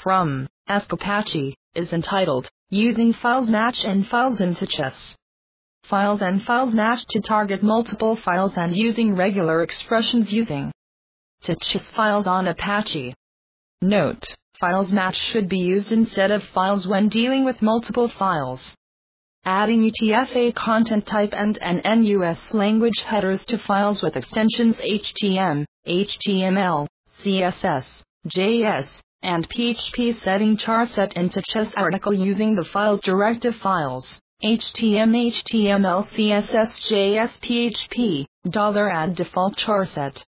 from Ask Apache is entitled Using Files Match and Files into Chess. Files and files match to target multiple files and using regular expressions using to chess files on Apache. Note: files match should be used instead of files when dealing with multiple files. Adding UTF-8 content type and NUS language headers to files with extensions HTML, HTML, CSS, JS, and PHP setting charset into chess article using the files directive files, HTML, CSS, JS, PHP, $add default charset.